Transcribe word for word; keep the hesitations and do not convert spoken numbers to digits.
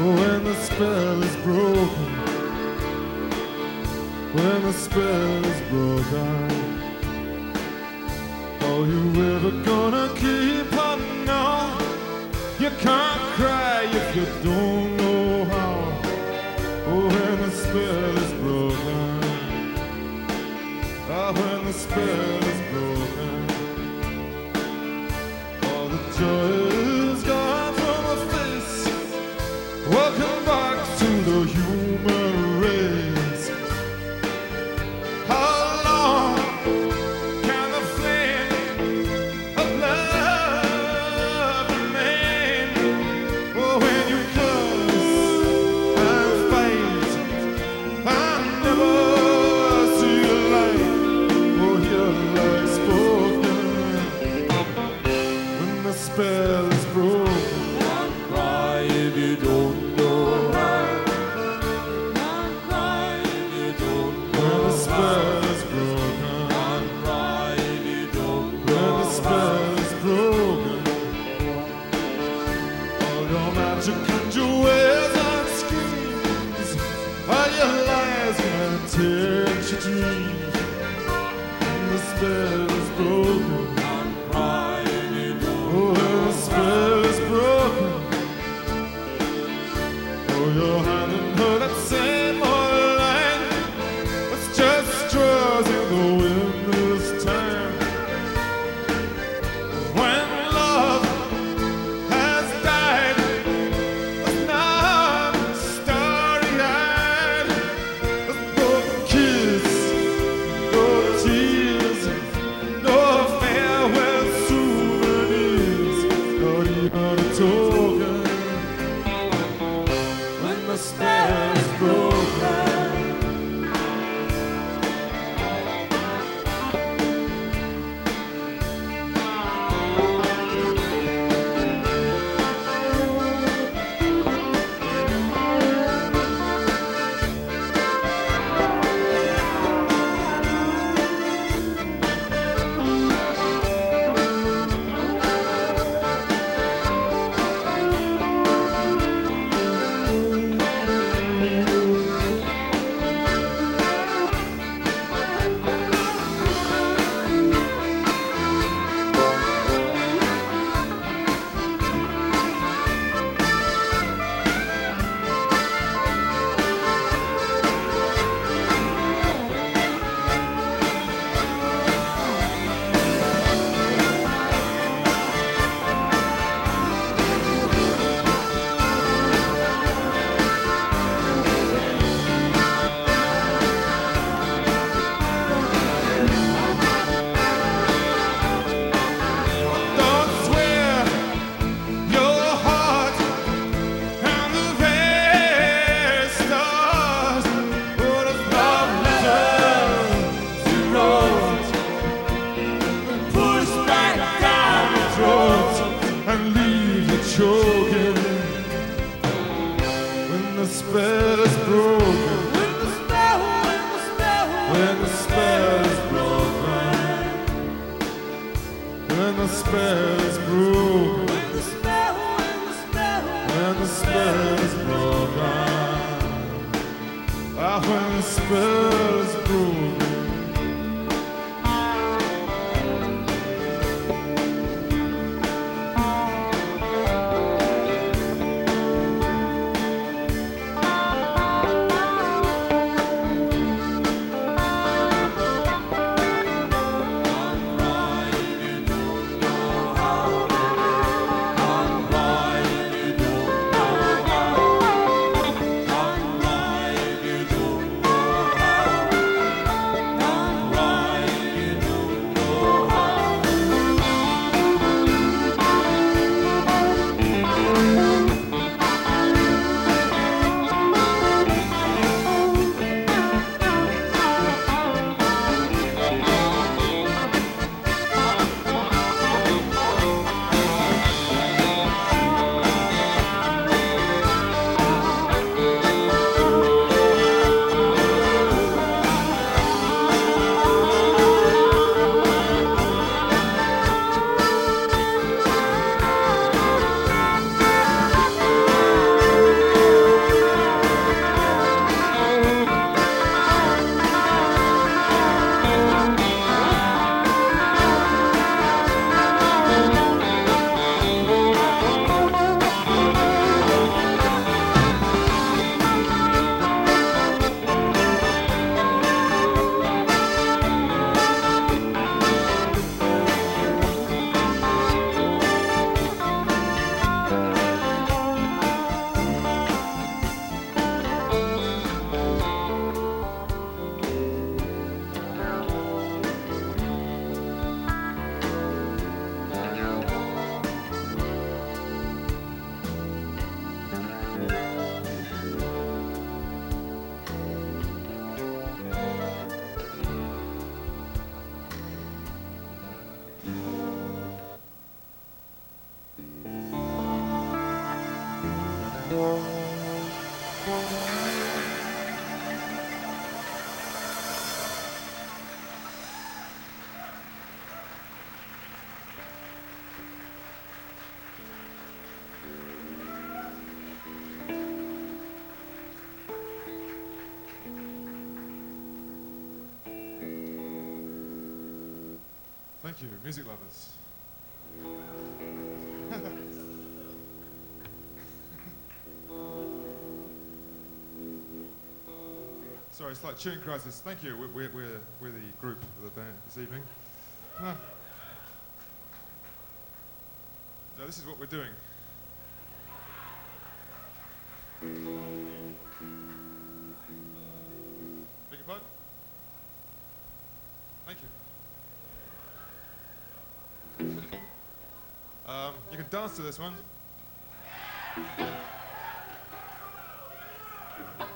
when the spell is broken, when the spell is broken. Are you ever gonna keep holding on? You can't cry if you don't know how. Oh, when the spell is broken, ah, when the spell is broken, all the joy is gone from her face. Welcome back to the human race. How long can the flame of love remain? Oh, when you curse and fight and never see the light, or hear the light spoken, when the spell is broken. Don't cry if you don't know how. Don't cry if you don't When know the spell how. is broken, Don't cry if you don't when know the how. spell is broken, all your magic and your ways and schemes, all your lies and takes your dreams. When the spell is broken, Don't cry if you don't oh, when know the spell is broken, oh, you're handing her that same old line. It's just straws in the wind this time. When love has died, it's not starry-eyed. There's no kiss, no tears, Thank you, music lovers. Sorry, it's like Tuning Crisis. Thank you. We're, we're, we're, we're the group of the band this evening. Ah. So this is what we're doing. Beg your pardon? Thank you. Um, you can dance to this one.